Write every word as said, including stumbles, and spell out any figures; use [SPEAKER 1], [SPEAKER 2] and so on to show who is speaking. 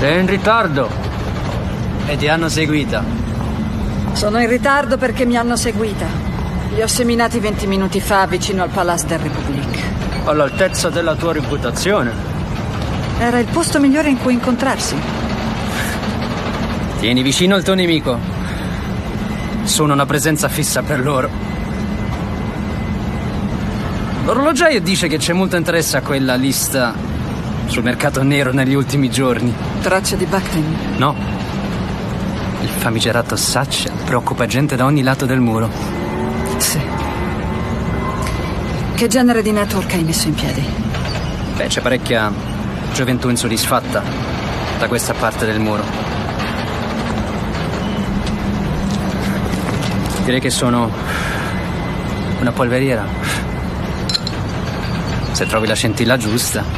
[SPEAKER 1] Sei in ritardo. E ti hanno seguita.
[SPEAKER 2] Sono in ritardo perché mi hanno seguita. Li ho seminati venti minuti fa vicino al Palais de République.
[SPEAKER 1] All'altezza della tua reputazione.
[SPEAKER 2] Era il posto migliore in cui incontrarsi.
[SPEAKER 1] Tieni vicino il tuo nemico. Sono una presenza fissa per loro. L'orologiaio dice che c'è molto interesse a quella lista sul mercato nero negli ultimi giorni.
[SPEAKER 2] Tracce di Bakhtin?
[SPEAKER 1] No. Il famigerato Satchel preoccupa gente da ogni lato del muro.
[SPEAKER 2] Sì. Che genere di network hai messo in piedi?
[SPEAKER 1] Beh, c'è parecchia gioventù insoddisfatta da questa parte del muro. Direi che sono una polveriera. Se trovi la scintilla giusta.